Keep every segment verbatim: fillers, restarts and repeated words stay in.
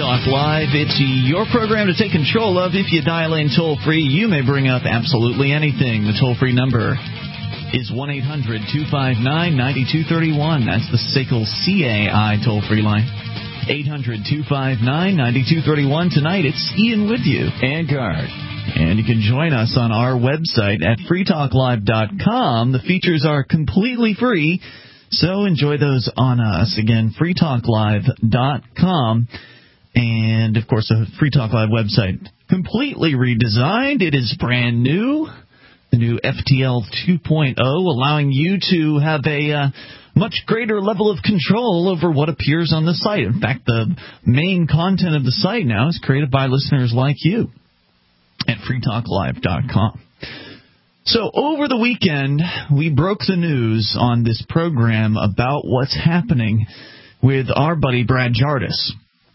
Talk Live. It's your program to take control of. If you dial in toll-free, you may bring up absolutely anything. The toll-free number is one eight hundred two five nine nine two three one. That's the S A C L C A I toll-free line. eight hundred two five nine nine two three one. Tonight, it's Ian with you. And Guard. And you can join us on our website at free talk live dot com. The features are completely free, so enjoy those on us. Again, free talk live dot com. And, of course, the Free Talk Live website completely redesigned. It is brand new. The new F T L two point oh, allowing you to have a uh, much greater level of control over what appears on the site. In fact, the main content of the site now is created by listeners like you at free talk live dot com. So over the weekend, we broke the news on this program about what's happening with our buddy Brad Jardis.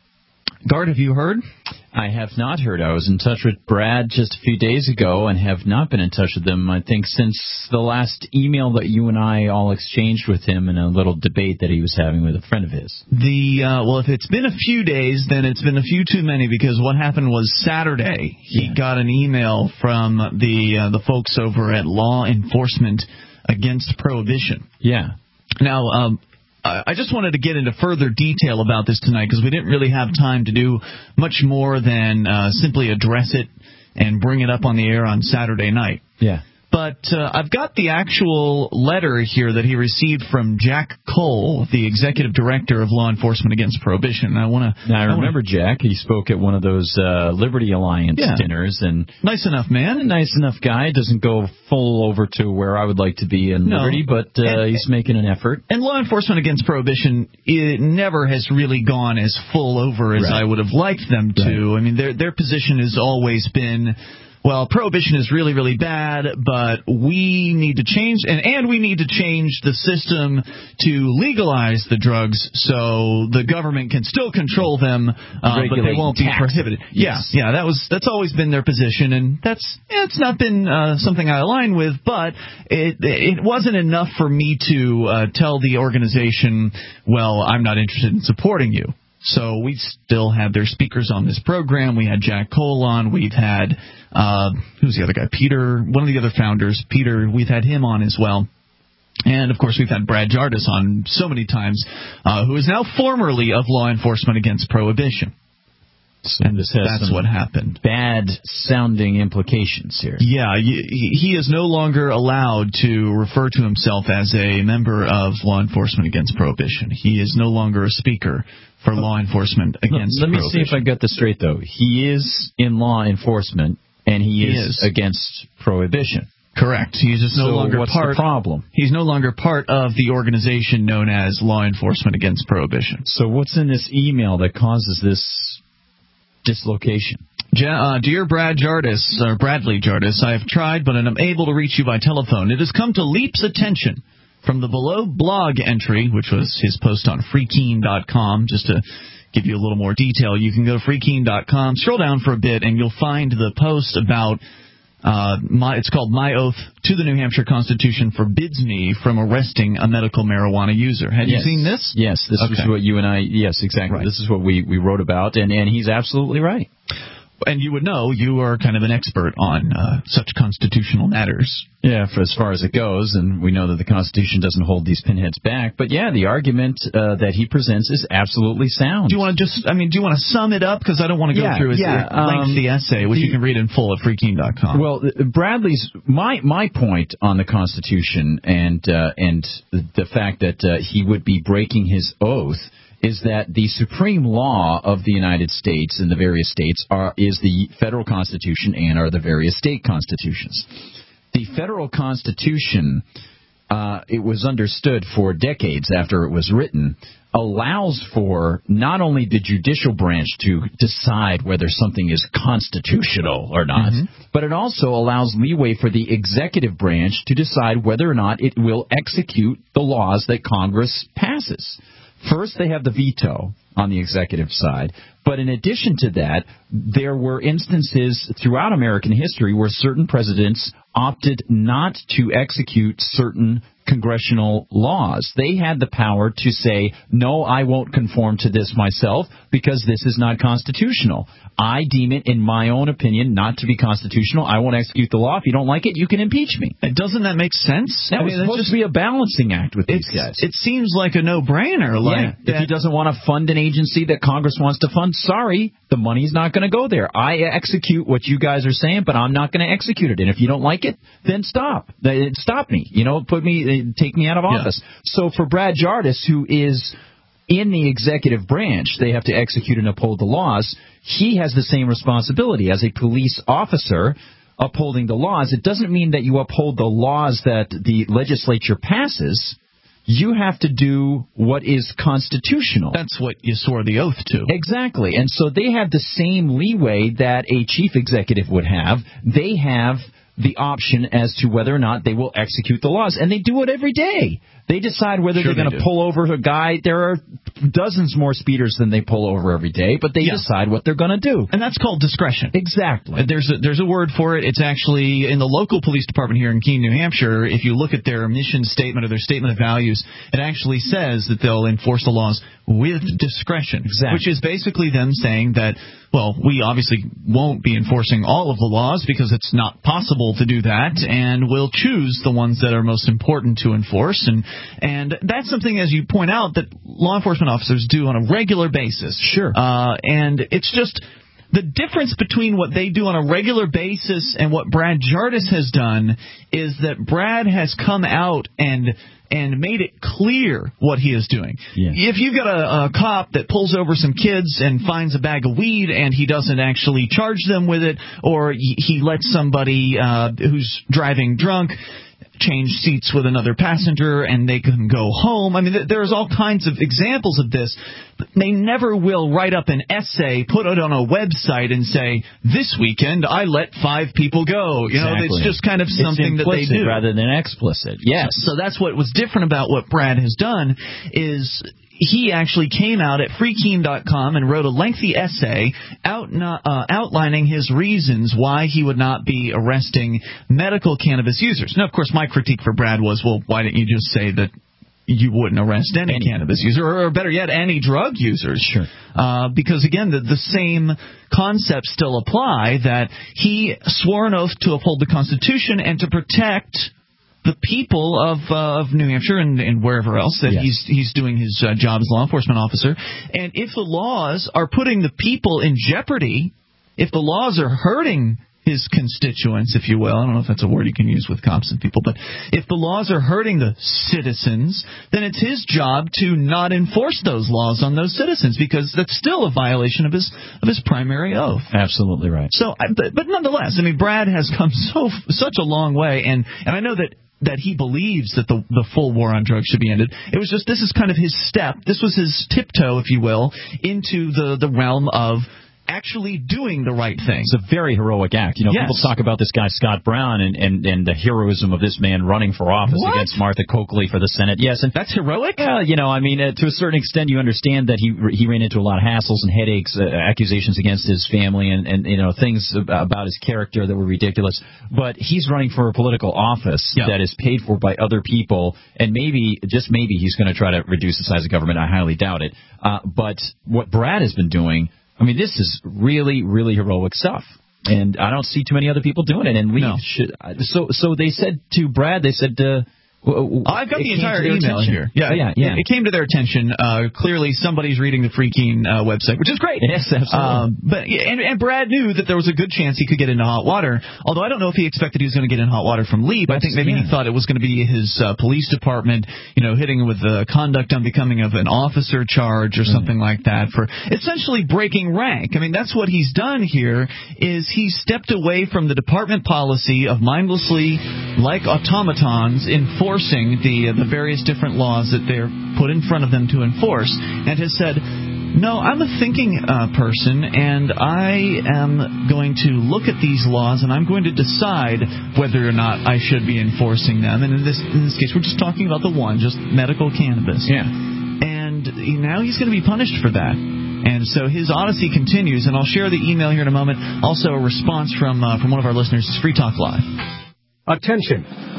Guard, have you heard? I have not heard. I was in touch with Brad just a few days ago and have not been in touch with him, I think, since the last email that you and I all exchanged with him in a little debate that he was having with a friend of his. The uh, well, if it's been a few days, then it's been a few too many, because what happened was Saturday he yeah. got an email from the uh, the folks over at Law Enforcement Against Prohibition. Yeah. Now, um, I just wanted to get into further detail about this tonight because we didn't really have time to do much more than uh, simply address it and bring it up on the air on Saturday night. Yeah. But uh, I've got the actual letter here that he received from Jack Cole, the executive director of Law Enforcement Against Prohibition. I want to. Now I remember I wanna, Jack. He spoke at one of those uh, Liberty Alliance yeah. dinners, and nice enough man, nice enough guy. Doesn't go full over to where I would like to be in no. Liberty, but uh, and, he's making an effort. And Law Enforcement Against Prohibition, it never has really gone as full over as right. I would have liked them to. Right. I mean, their their position has always been, well, prohibition is really, really bad, but we need to change, and, and we need to change the system to legalize the drugs so the government can still control them, uh, but they won't be prohibited. Yes. Yeah, yeah, that was that's always been their position, and that's yeah, it's not been uh, something I align with, but it it wasn't enough for me to uh, tell the organization, well, I'm not interested in supporting you. So we still had their speakers on this program. We had Jack Cole on. We've had, uh, who's the other guy? Peter, one of the other founders, Peter, we've had him on as well. And, of course, we've had Brad Jardis on so many times, uh, who is now formerly of Law Enforcement Against Prohibition. So and this that's what happened. Bad-sounding implications here. Yeah, he is no longer allowed to refer to himself as a member of Law Enforcement Against Prohibition. He is no longer a speaker for Law Enforcement Against Let me Prohibition. see if I got this straight, though. He is in law enforcement, and he, he is, is against prohibition. Correct. He's just no so longer what's part. The problem? He's no longer part of the organization known as Law Enforcement Against Prohibition. So what's in this email that causes this dislocation? Uh, Dear Brad Jardis, or Bradley Jardis, I have tried, but I'm unable to reach you by telephone. It has come to Leap's attention from the below blog entry, which was his post on free keen dot com. Just to give you a little more detail, you can go to free keen dot com, scroll down for a bit, and you'll find the post about uh, my. It's called "My Oath to the New Hampshire Constitution Forbids Me from Arresting a Medical Marijuana User." Have yes. you seen this? Yes, this okay. is what you and I. Yes, exactly. Right. This is what we we wrote about, and and he's absolutely right. And you would know, you are kind of an expert on uh, such constitutional matters. Yeah, for as far as it goes, and we know that the Constitution doesn't hold these pinheads back. But yeah, the argument uh, that he presents is absolutely sound. Do you want to just, I mean, do you want to sum it up? Because I don't want to go yeah, through his yeah, lengthy um, essay, which the, you can read in full at free keen dot com. Well, Bradley's, my my point on the Constitution and, uh, and the fact that uh, he would be breaking his oath is that the supreme law of the United States and the various states are is the federal Constitution and are the various state constitutions. The federal Constitution, uh, it was understood for decades after it was written, allows for not only the judicial branch to decide whether something is constitutional or not, mm-hmm. but it also allows leeway for the executive branch to decide whether or not it will execute the laws that Congress passes. First, they have the veto on the executive side, but in addition to that, there were instances throughout American history where certain presidents opted not to execute certain congressional laws. They had the power to say, no, I won't conform to this myself because this is not constitutional. I deem it, in my own opinion, not to be constitutional. I won't execute the law. If you don't like it, you can impeach me. Doesn't that make sense? That I was mean, supposed just, to be a balancing act with these guys. It seems like a no-brainer. Like yeah. If he doesn't want to fund an agency that Congress wants to fund, sorry, the money's not going to go there. I execute what you guys are saying, but I'm not going to execute it. And if you don't like it, then stop. Stop me. You know, put me, take me out of office. Yeah. So for Brad Jardis, who is in the executive branch, they have to execute and uphold the laws. He has the same responsibility as a police officer upholding the laws. It doesn't mean that you uphold the laws that the legislature passes. You have to do what is constitutional. That's what you swore the oath to. Exactly. And so they have the same leeway that a chief executive would have. They have the option as to whether or not they will execute the laws. And they do it every day. They decide whether sure they're going to pull over a guy. There are dozens more speeders than they pull over every day, but they yeah. decide what they're going to do. And that's called discretion. Exactly. There's a, there's a word for it. It's actually in the local police department here in Keene, New Hampshire. If you look at their mission statement or their statement of values, it actually says that they'll enforce the laws with discretion, exactly. which is basically them saying that, well, we obviously won't be enforcing all of the laws because it's not possible to do that, and we'll choose the ones that are most important to enforce. And And that's something, as you point out, that law enforcement officers do on a regular basis. Sure. Uh, and it's just the difference between what they do on a regular basis and what Brad Jardis has done is that Brad has come out and and made it clear what he is doing. Yeah. If you've got a, a cop that pulls over some kids and finds a bag of weed and he doesn't actually charge them with it, or he, he lets somebody uh, who's driving drunk change seats with another passenger and they can go home. I mean, th- there's all kinds of examples of this. But they never will write up an essay, put it on a website and say, this weekend I let five people go. You exactly. know, it's just kind of something that they do. Rather than explicit. Yes. So, so that's what was different about what Brad has done is he actually came out at free keene dot com and wrote a lengthy essay out, uh, outlining his reasons why he would not be arresting medical cannabis users. Now, of course, my critique for Brad was, well, why didn't you just say that you wouldn't arrest any, any cannabis user, or better yet, any drug users? Sure. Uh, because, again, the, the same concepts still apply, that he swore an oath to uphold the Constitution and to protect the people of uh, of New Hampshire and, and wherever else that yes. he's he's doing his uh, job as law enforcement officer. And if the laws are putting the people in jeopardy, if the laws are hurting his constituents, if you will, I don't know if that's a word you can use with cops and people, but if the laws are hurting the citizens, then it's his job to not enforce those laws on those citizens, because that's still a violation of his of his primary oath. Absolutely right. So, but, but nonetheless, I mean, Brad has come so such a long way, and and I know that. that he believes that the the full war on drugs should be ended. It was just, this is kind of his step. This was his tiptoe, if you will, into the, the realm of actually doing the right thing. It's a very heroic act. You know, yes. people talk about this guy, Scott Brown, and, and, and the heroism of this man running for office what? against Martha Coakley for the Senate. Yes, and that's heroic? Yeah, you know, I mean, uh, to a certain extent, you understand that he he ran into a lot of hassles and headaches, uh, accusations against his family, and, and, you know, things about his character that were ridiculous. But he's running for a political office yeah. that is paid for by other people, and maybe, just maybe, he's going to try to reduce the size of government. I highly doubt it. Uh, but what Brad has been doing, I mean, this is really, really heroic stuff, and I don't see too many other people doing it. And we no. should. So, so they said to Brad, they said, uh, Oh, I've got the entire email attention. here. Yeah, oh, yeah, yeah. It, it came to their attention. Uh, clearly, somebody's reading the Free Keene uh, website, which is great. Yes, absolutely. Um, but and, and Brad knew that there was a good chance he could get into hot water. Although I don't know if he expected he was going to get in hot water from Leap. I think maybe yeah. he thought it was going to be his uh, police department, you know, hitting him with the conduct unbecoming of an officer charge or something mm-hmm. like that for essentially breaking rank. I mean, that's what he's done here. Is he stepped away from the department policy of mindlessly, like automatons, enforcing the the various different laws that they're put in front of them to enforce, and has said, no, I'm a thinking uh, person, and I am going to look at these laws, and I'm going to decide whether or not I should be enforcing them. And in this in this case, we're just talking about the one, just medical cannabis. Yeah. And now he's going to be punished for that. And so his odyssey continues, and I'll share the email here in a moment. Also, a response from uh, from one of our listeners. It's Free Talk Live. Attention.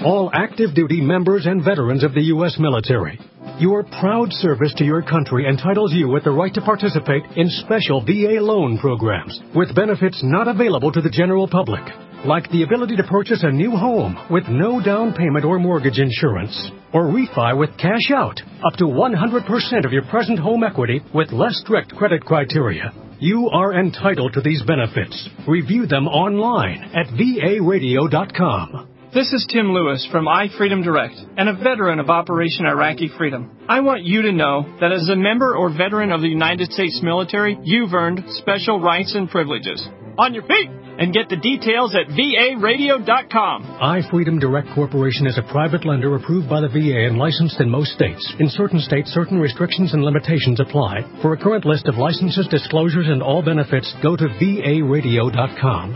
all active duty members and veterans of the U S military. Your proud service to your country entitles you with the right to participate in special V A loan programs with benefits not available to the general public, like the ability to purchase a new home with no down payment or mortgage insurance, or refi with cash out up to one hundred percent of your present home equity with less strict credit criteria. You are entitled to these benefits. Review them online at V A radio dot com. This is Tim Lewis from iFreedom Direct and a veteran of Operation Iraqi Freedom. I want you to know that as a member or veteran of the United States military, you've earned special rights and privileges. On your feet! And get the details at V A radio dot com. iFreedom Direct Corporation is a private lender approved by the V A and licensed in most states. In certain states, certain restrictions and limitations apply. For a current list of licenses, disclosures, and all benefits, go to V A radio dot com.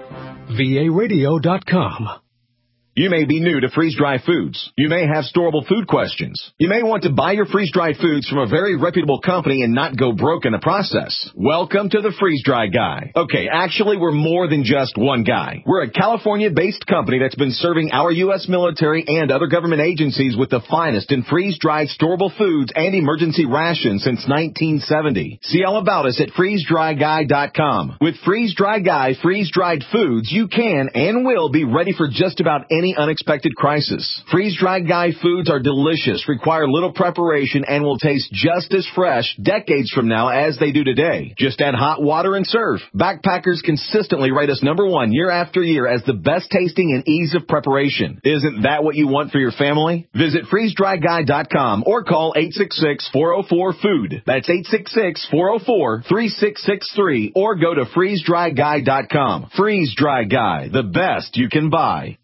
V A radio dot com. You may be new to freeze-dried foods. You may have storable food questions. You may want to buy your freeze-dried foods from a very reputable company and not go broke in the process. Welcome to the Freeze-Dry Guy. Okay, actually, we're more than just one guy. We're a California-based company that's been serving our U S military and other government agencies with the finest in freeze-dried storable foods and emergency rations since nineteen seventy. See all about us at freeze dry guy dot com. With Freeze-Dry Guy freeze-dried foods, you can and will be ready for just about any unexpected crisis. Freeze-Dried Guy foods are delicious, require little preparation, and will taste just as fresh decades from now as they do today. Just add hot water and serve. Backpackers consistently rate us number one year after year as the best tasting and ease of preparation. Isn't that what you want for your family? Visit freeze dry guy dot com or call eight six six, four oh four, food. That's eight six six, four oh four, three six six three or go to freeze dry guy dot com. Freeze-Dry Guy, the best you can buy.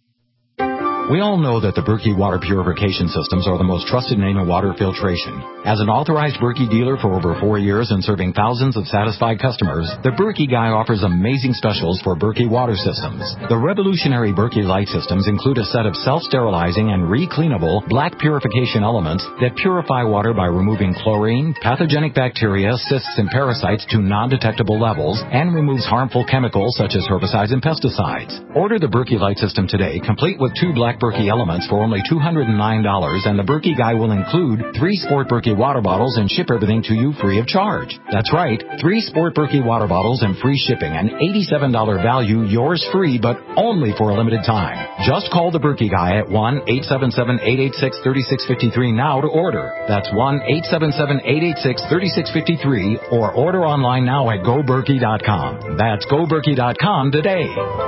We all know that the Berkey water purification systems are the most trusted name in water filtration. As an authorized Berkey dealer for over four years and serving thousands of satisfied customers, the Berkey Guy offers amazing specials for Berkey water systems. The revolutionary Berkey Light systems include a set of self-sterilizing and re-cleanable black purification elements that purify water by removing chlorine, pathogenic bacteria, cysts, and parasites to non-detectable levels and removes harmful chemicals such as herbicides and pesticides. Order the Berkey Light system today, complete with two black Berkey elements for only two hundred nine dollars, and the Berkey Guy will include three Sport Berkey water bottles and ship everything to you free of charge. That's right, three Sport Berkey water bottles and free shipping, an eighty-seven dollars value, yours free, but only for a limited time. Just call the Berkey Guy at one eight seven seven, eight eight six, three six five three now to order. That's one eight seven seven, eight eight six, three six five three or order online now at go berkey dot com. That's go berkey dot com today.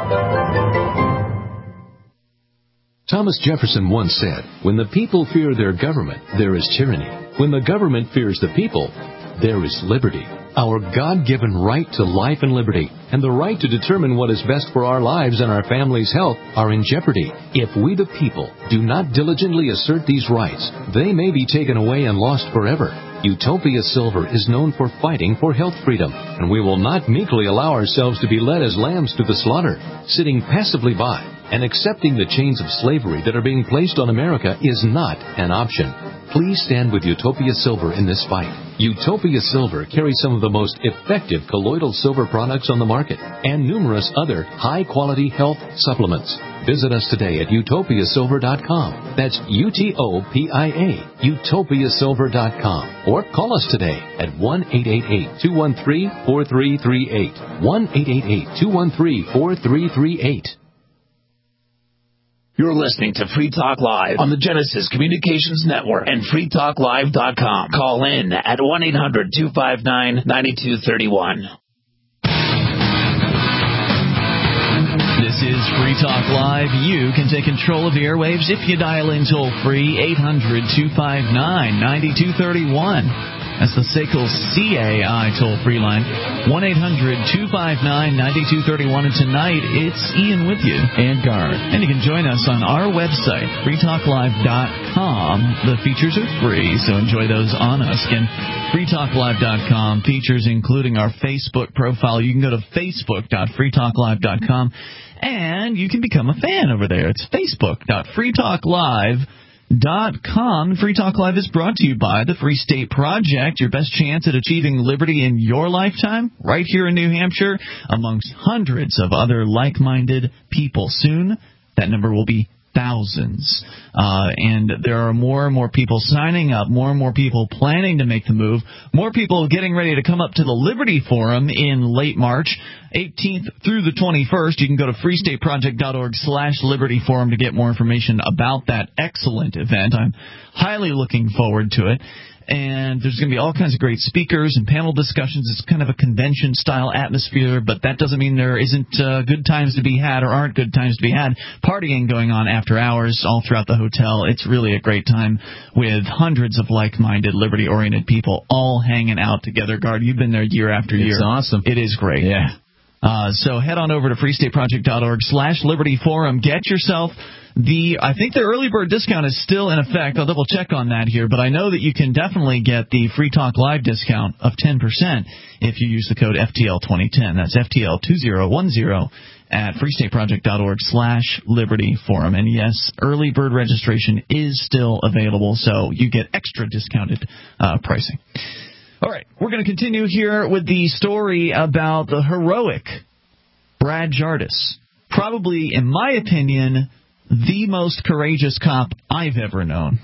Thomas Jefferson once said, "When the people fear their government, there is tyranny. When the government fears the people, there is liberty." Our God-given right to life and liberty and the right to determine what is best for our lives and our family's health are in jeopardy. If we the people do not diligently assert these rights, they may be taken away and lost forever. Utopia Silver is known for fighting for health freedom, and we will not meekly allow ourselves to be led as lambs to the slaughter. Sitting passively by and accepting the chains of slavery that are being placed on America is not an option. Please stand with Utopia Silver in this fight. Utopia Silver carries some of the most effective colloidal silver products on the market and numerous other high-quality health supplements. Visit us today at utopia silver dot com. That's U T O P I A, utopia silver dot com. Or call us today at one eight eight eight, two one three, four three three eight. one eight eight eight, two one three, four three three eight. You're listening to Free Talk Live on the Genesis Communications Network and free talk live dot com. Call in at one eight hundred, two five nine, nine two three one. This is Free Talk Live. You can take control of the airwaves if you dial in toll-free eight hundred, two five nine, nine two three one. That's the S A C L C A I toll-free line, one eight hundred, two five nine, nine two three one. And tonight, it's Ian with you. And Garth. And you can join us on our website, free talk live dot com. The features are free, so enjoy those on us. Again, free talk live dot com. Features including our Facebook profile. You can go to facebook dot free talk live dot com, and you can become a fan over there. It's facebook dot free talk live dot com. Free Talk Live is brought to you by the Free State Project. Your best chance at achieving liberty in your lifetime, right here in New Hampshire, amongst hundreds of other like-minded people. Soon, that number will be thousands. Uh, and there are more and more people signing up, more and more people planning to make the move, more people getting ready to come up to the Liberty Forum in late March, eighteenth through the twenty-first. You can go to freestateproject.org slash Liberty Forum to get more information about that excellent event. I'm highly looking forward to it. And there's going to be all kinds of great speakers and panel discussions. It's kind of a convention-style atmosphere, but that doesn't mean there isn't uh, good times to be had or aren't good times to be had. Partying going on after hours all throughout the hotel. It's really a great time with hundreds of like-minded, liberty-oriented people all hanging out together. Guard, you've been there year after year. It's awesome. It is great. Yeah. Uh, so head on over to freestateproject.org slash Liberty Forum. Get yourself the, I think the early bird discount is still in effect. I'll double check on that here, but I know that you can definitely get the Free Talk Live discount of ten percent if you use the code F T L twenty ten. That's F T L two thousand ten at freestateproject.org slash Liberty Forum. And yes, early bird registration is still available, so you get extra discounted uh, pricing. All right, we're going to continue here with the story about the heroic Brad Jardis. Probably, in my opinion, the most courageous cop I've ever known.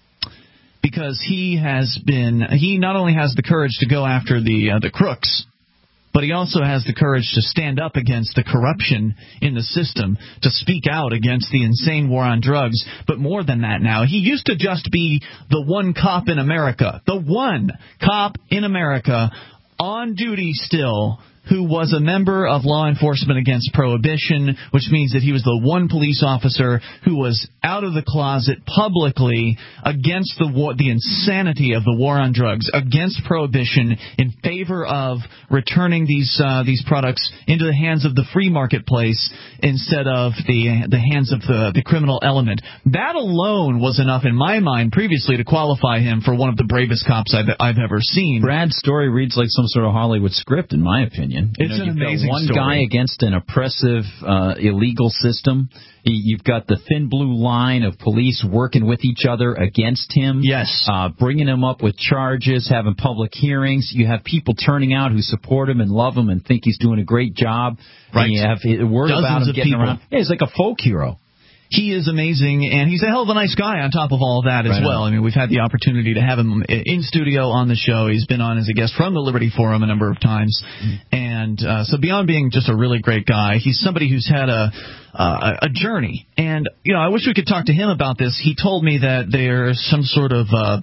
Because he has been, he not only has the courage to go after the uh, the crooks, but he also has the courage to stand up against the corruption in the system, to speak out against the insane war on drugs. But more than that now, he used to just be the one cop in America, the one cop in America on duty still, who was a member of law enforcement against prohibition, which means that he was the one police officer who was out of the closet publicly against the war, the insanity of the war on drugs, against prohibition, in favor of returning these uh, these products into the hands of the free marketplace instead of the the hands of the, the criminal element. That alone was enough, in my mind, previously to qualify him for one of the bravest cops I've, I've ever seen. Brad's story reads like some sort of Hollywood script, in my opinion. You it's know, an you've amazing got one story. guy against an oppressive, uh, illegal system. You've got the thin blue line of police working with each other against him. Yes. Uh, bringing him up with charges, having public hearings. You have people turning out who support him and love him and think he's doing a great job. Right. And you have word Dozens about him of getting people. around. Yeah, he's like a folk hero. He is amazing, and he's a hell of a nice guy on top of all of that as right well. On. I mean, we've had the opportunity to have him in studio on the show. He's been on as a guest from the Liberty Forum a number of times. Mm-hmm. And uh, so beyond being just a really great guy, he's somebody who's had a uh, a journey. And, you know, I wish we could talk to him about this. He told me that there's some sort of uh,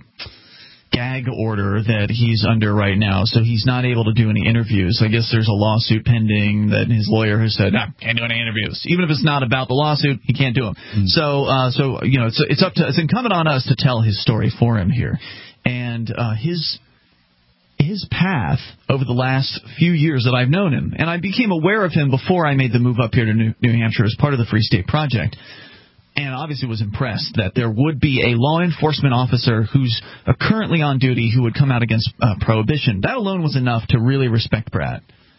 gag order that he's under right now, so he's not able to do any interviews. I guess there's a lawsuit pending that his lawyer has said, nah, can't do any interviews. Even if it's not about the lawsuit, he can't do them. Mm. So, uh, so you know, it's it's up to it's incumbent on us to tell his story for him here, and uh, his his path over the last few years that I've known him, and I became aware of him before I made the move up here to New, New Hampshire as part of the Free State Project. And obviously was impressed that there would be a law enforcement officer who's uh, currently on duty who would come out against uh, prohibition. That alone was enough to really respect Brad.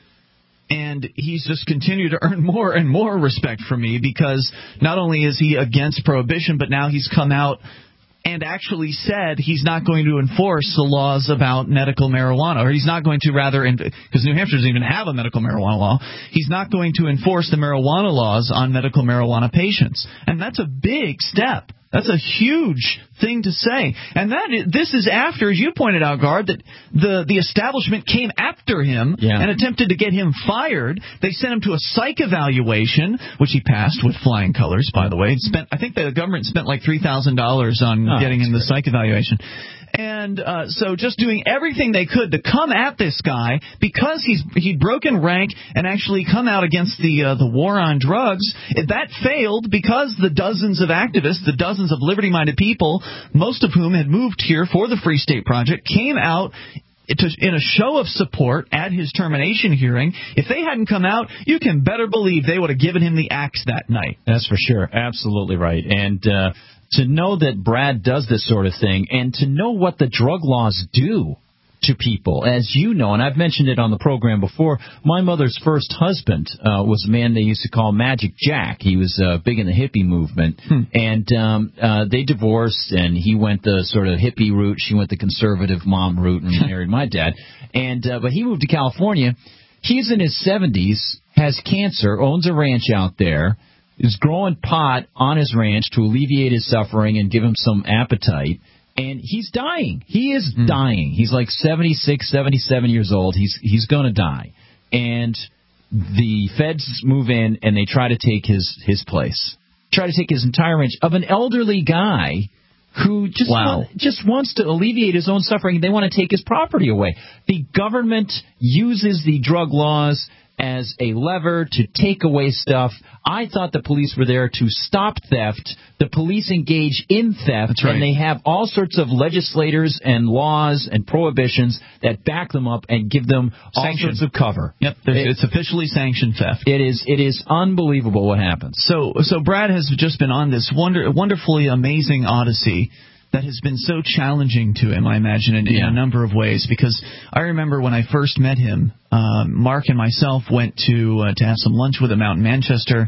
And he's just continued to earn more and more respect from me because not only is he against prohibition, but now he's come out and actually said he's not going to enforce the laws about medical marijuana, or he's not going to rather, because New Hampshire doesn't even have a medical marijuana law, he's not going to enforce the marijuana laws on medical marijuana patients. And that's a big step. That's a huge thing to say. And that is, this is after, as you pointed out, Guard, that the, the establishment came after him yeah. and attempted to get him fired. They sent him to a psych evaluation, which he passed with flying colors, by the way. Spent, I think the government spent like three thousand dollars on oh, getting him the psych evaluation. And uh, so just doing everything they could to come at this guy because he's he'd broken rank and actually come out against the uh, the war on drugs. That failed because the dozens of activists, the dozens of liberty-minded people, most of whom had moved here for the Free State Project, came out to, in a show of support at his termination hearing. If they hadn't come out, you can better believe they would have given him the axe that night. That's for sure. Absolutely right. And uh to know that Brad does this sort of thing, and to know what the drug laws do to people, as you know, and I've mentioned it on the program before, my mother's first husband uh, was a man they used to call Magic Jack. He was uh, big in the hippie movement, hmm. and um, uh, they divorced, and he went the sort of hippie route, she went the conservative mom route and married my dad. And uh, but he moved to California. He's in his seventies, has cancer, owns a ranch out there, is growing pot on his ranch to alleviate his suffering and give him some appetite. And he's dying. He is mm. dying. He's like seventy-six, seventy-seven years old. He's he's going to die. And the feds move in and they try to take his, his place. Try to take his entire ranch of an elderly guy who just wow. want, just wants to alleviate his own suffering. They want to take his property away. The government uses the drug laws as a lever to take away stuff. I thought the police were there to stop theft. The police engage in theft, That's right. and they have all sorts of legislators and laws and prohibitions that back them up and give them all Sanction. sorts of cover. Yep, it, it's officially sanctioned theft. It is it is unbelievable what happens. So so Brad has just been on this wonder, wonderfully amazing odyssey that has been so challenging to him, I imagine, in, yeah. in a number of ways. Because I remember when I first met him, um, Mark and myself went to uh, to have some lunch with him out in Manchester,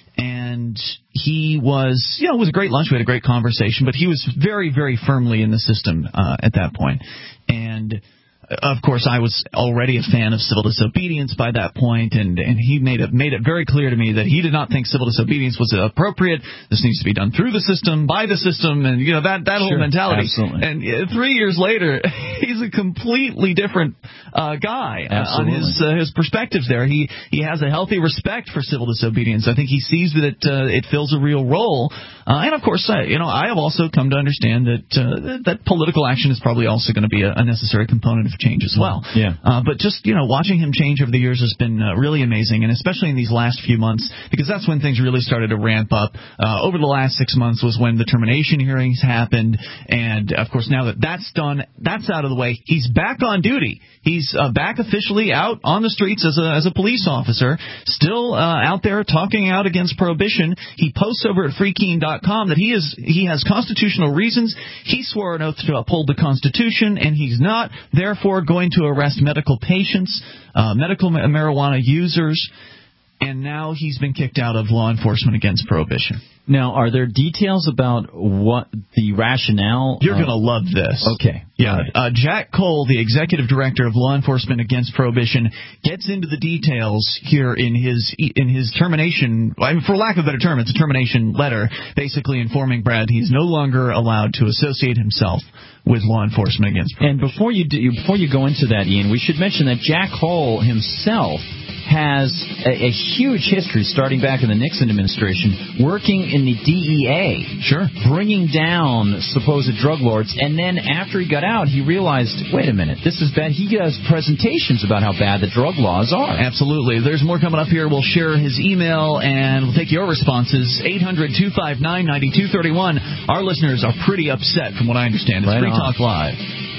and he was, you know, it was a great lunch. We had a great conversation, but he was very, very firmly in the system uh, at that point. And of course, I was already a fan of civil disobedience by that point, and, and he made it made it very clear to me that he did not think civil disobedience was appropriate. This needs to be done through the system, by the system, and you know that that sure, whole mentality. Absolutely. And uh, three years later, he's a completely different uh, guy uh, on his uh, his perspectives there. He he has a healthy respect for civil disobedience. I think he sees that it, uh, it fills a real role. Uh, and of course, uh, you know, I have also come to understand that uh, that political action is probably also going to be a, a necessary component of change as well. Yeah. Uh, but just, you know, watching him change over the years has been uh, really amazing, and especially in these last few months, because that's when things really started to ramp up. Uh, over the last six months was when the termination hearings happened, and, of course, now that that's done, that's out of the way, he's back on duty. He's uh, back officially out on the streets as a, as a police officer, still uh, out there talking out against prohibition. He posts over at free keene dot com that he is he has constitutional reasons. He swore an oath to uphold the Constitution, and he's not, therefore, going to arrest medical patients, uh, medical ma- marijuana users, and now he's been kicked out of law enforcement against prohibition. Now, are there details about what the rationale? You're uh, going to love this. Okay. Yeah. Uh, Jack Cole, the executive director of Law Enforcement Against Prohibition, gets into the details here in his in his termination. I mean, for lack of a better term, it's a termination letter, basically informing Brad he's no longer allowed to associate himself with law enforcement against prohibition. And before you do, before you go into that, Ian, we should mention that Jack Cole himself has a, a huge history, starting back in the Nixon administration, working in the D E A, sure, bringing down supposed drug lords. And then after he got out, he realized, wait a minute, this is bad. He does presentations about how bad the drug laws are. Absolutely. There's more coming up here. We'll share his email, and we'll take your responses. eight hundred, two five nine, nine two three one. Our listeners are pretty upset, from what I understand. It's right Free on. Talk Live.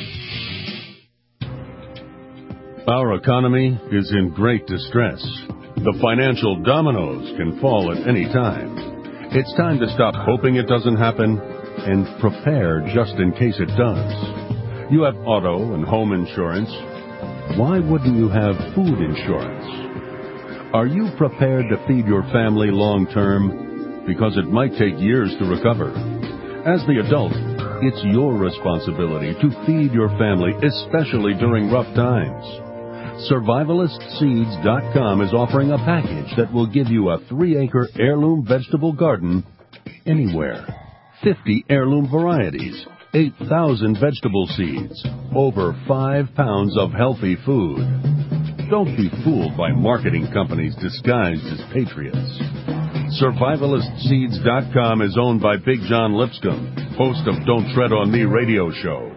Our economy is in great distress. The financial dominoes can fall at any time. It's time to stop hoping it doesn't happen and prepare just in case it does. You have auto and home insurance. Why wouldn't you have food insurance? Are you prepared to feed your family long term? Because it might take years to recover. As the adult, it's your responsibility to feed your family, especially during rough times. Survivalist Seeds dot com is offering a package that will give you a three-acre heirloom vegetable garden anywhere. fifty heirloom varieties, eight thousand vegetable seeds, over five pounds of healthy food. Don't be fooled by marketing companies disguised as patriots. Survivalist Seeds dot com is owned by Big John Lipscomb, host of Don't Tread on Me radio show.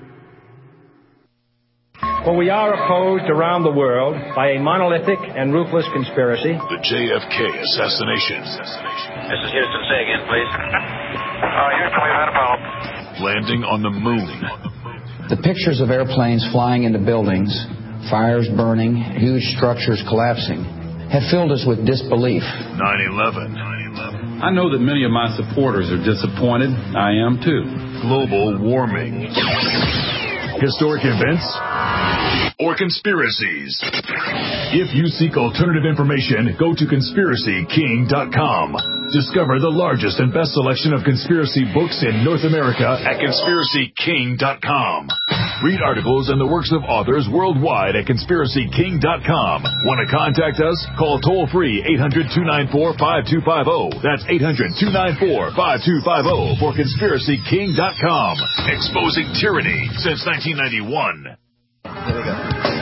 For we are opposed around the world by a monolithic and ruthless conspiracy. The J F K assassination. This is Houston. Say again, please. Uh, Houston, we've had a problem. Landing on the moon. The pictures of airplanes flying into buildings, fires burning, huge structures collapsing, have filled us with disbelief. nine eleven. I know that many of my supporters are disappointed. I am too. Global warming. Historic events or conspiracies. If you seek alternative information, go to conspiracy king dot com. Discover the largest and best selection of conspiracy books in North America at conspiracy king dot com. Read articles and the works of authors worldwide at conspiracy king dot com. Want to contact us? Call toll-free eight hundred, two nine four, five two five zero. That's eight hundred, two nine four, five two five zero for conspiracy king dot com. Exposing tyranny since nineteen ninety-one. There we go.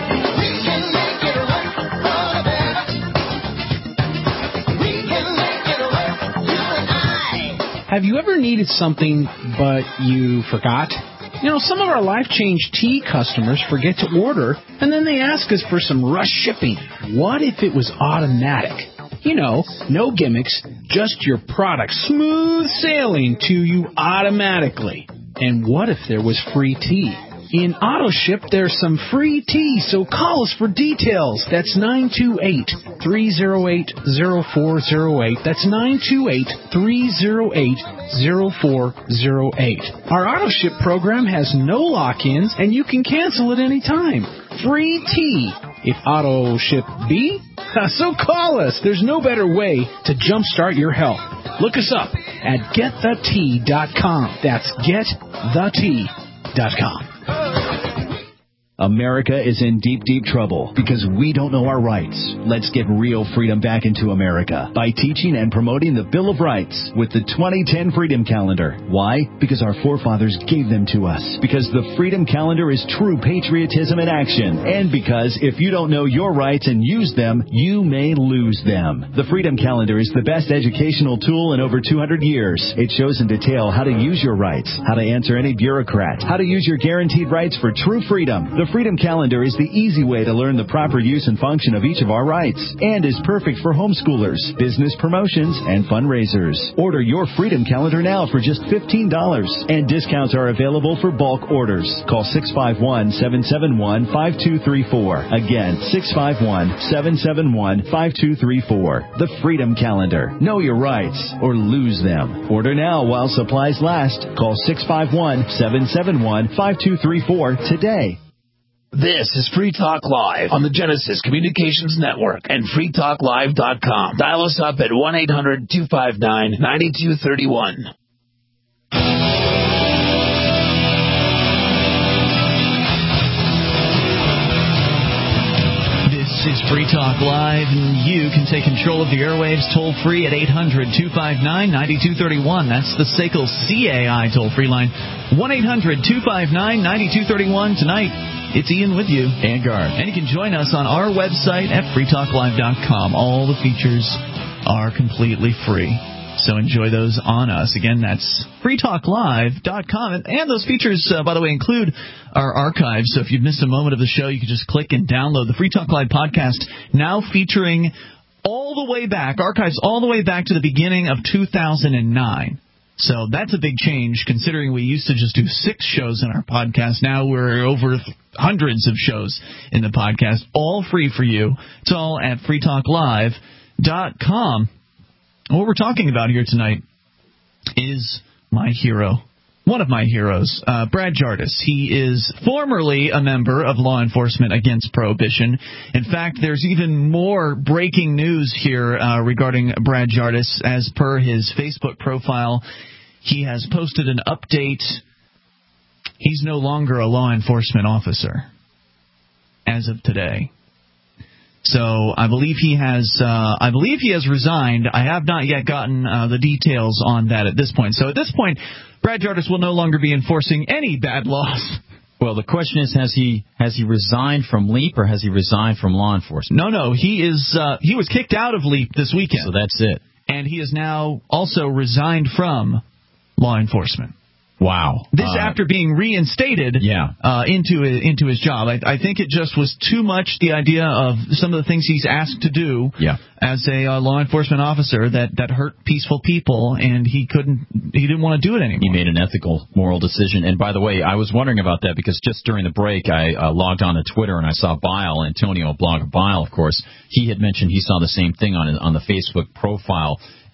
Have you ever needed something but you forgot? You know, some of our Life Change Tea customers forget to order, and then they ask us for some rush shipping. What if it was automatic? You know, no gimmicks, just your product smooth sailing to you automatically. And what if there was free tea? In AutoShip, there's some free tea, so call us for details. That's nine two eight, three oh eight, oh four oh eight. That's nine two eight, three oh eight, oh four oh eight. Our AutoShip program has no lock-ins, and you can cancel at any time. Free tea. If AutoShip be, so call us. There's no better way to jumpstart your health. Look us up at get the tea dot com. That's get the tea dot com. America is in deep, deep trouble because we don't know our rights. Let's get real freedom back into America by teaching and promoting the Bill of Rights with the twenty ten Freedom Calendar. Why? Because our forefathers gave them to us. Because the Freedom Calendar is true patriotism in action. And because if you don't know your rights and use them, you may lose them. The Freedom Calendar is the best educational tool in over two hundred years. It shows in detail how to use your rights, how to answer any bureaucrat, how to use your guaranteed rights for true freedom. The Freedom Calendar is the easy way to learn the proper use and function of each of our rights and is perfect for homeschoolers, business promotions, and fundraisers. Order your Freedom Calendar now for just fifteen dollars, and discounts are available for bulk orders. Call six five one, seven seven one, five two three four. Again, six five one, seven seven one, five two three four. The Freedom Calendar. Know your rights or lose them. Order now while supplies last. Call six five one, seven seven one, five two three four today. This is Free Talk Live on the Genesis Communications Network and free talk live dot com. Dial us up at one eight hundred, two five nine, nine two three one. This is Free Talk Live, and you can take control of the airwaves toll-free at eight hundred, two five nine, nine two three one. That's the S A C L C A I toll-free line. one eight hundred, two five nine, nine two three one. Tonight, it's Ian with you. And Garth. And you can join us on our website at free talk live dot com. All the features are completely free, so enjoy those on us. Again, that's free talk live dot com. And, and those features, uh, by the way, include our archives. So if you've missed a moment of the show, you can just click and download the Free Talk Live podcast, now featuring all the way back, archives all the way back to the beginning of two thousand nine. So that's a big change, considering we used to just do six shows in our podcast. Now we're over hundreds of shows in the podcast, all free for you. It's all at free talk live dot com. What we're talking about here tonight is my hero, one of my heroes, uh, Brad Jardis. He is formerly a member of Law Enforcement Against Prohibition. In fact, there's even more breaking news here uh, regarding Brad Jardis. As per his Facebook profile, he has posted an update. He's no longer a law enforcement officer as of today. So I believe he has. Uh, I believe he has resigned. I have not yet gotten uh, the details on that at this point. So at this point, Brad Jardis will no longer be enforcing any bad laws. Well, the question is, has he has he resigned from LEAP or has he resigned from law enforcement? No, no, he is. Uh, he was kicked out of LEAP this weekend. So that's it. And he is now also resigned from law enforcement. Wow. This uh, after being reinstated yeah. uh, into into his job. I, I think it just was too much, the idea of some of the things he's asked to do yeah. as a uh, law enforcement officer that, that hurt peaceful people, and he couldn't, he didn't want to do it anymore. He made an ethical, moral decision. And by the way, I was wondering about that because just during the break, I uh, logged on to Twitter and I saw Bile, Antonio Blog of Bile, of course. He had mentioned he saw the same thing on on the Facebook profile.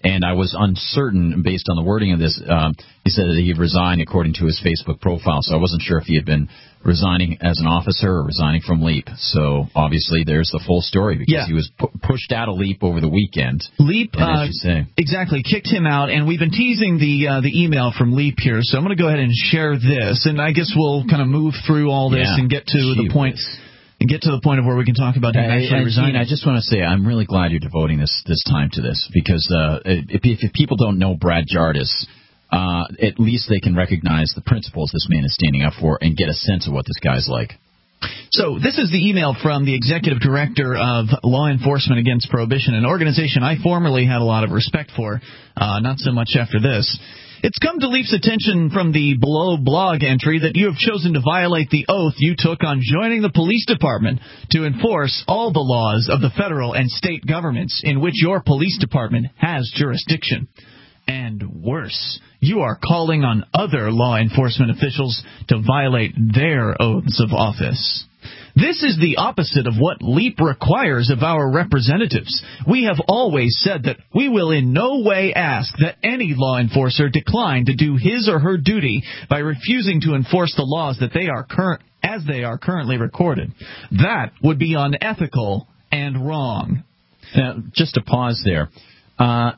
and I was uncertain, based on the wording of this, um, he said that he had resigned according to his Facebook profile, so I wasn't sure if he had been resigning as an officer or resigning from LEAP. So obviously there's the full story, because yeah. he was pu- pushed out of LEAP over the weekend. LEAP, and, as uh, you say, exactly, kicked him out, and we've been teasing the uh, the email from LEAP here, so I'm going to go ahead and share this, and I guess we'll kind of move through all this yeah. and get to Gee the point. whiz. And get to the point of where we can talk about him I, actually I, resigning. Gene, I just want to say I'm really glad you're devoting this this time to this, because uh, if, if people don't know Brad Jardis, uh, at least they can recognize the principles this man is standing up for and get a sense of what this guy's like. So this is the email from the executive director of Law Enforcement Against Prohibition, an organization I formerly had a lot of respect for, uh, not so much after this. It's come to LEAP's attention from the below blog entry that you have chosen to violate the oath you took on joining the police department to enforce all the laws of the federal and state governments in which your police department has jurisdiction. And worse, you are calling on other law enforcement officials to violate their oaths of office. This is the opposite of what LEAP requires of our representatives. We have always said that we will in no way ask that any law enforcer decline to do his or her duty by refusing to enforce the laws that they are current as they are currently recorded. That would be unethical and wrong. Now, just to pause there, uh,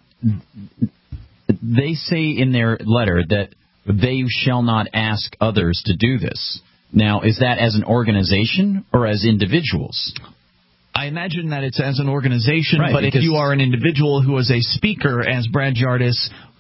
they say in their letter that they shall not ask others to do this. Now, is that as an organization or as individuals? I imagine that it's as an organization, right, but if you are an individual who is a speaker, as Brad Jardis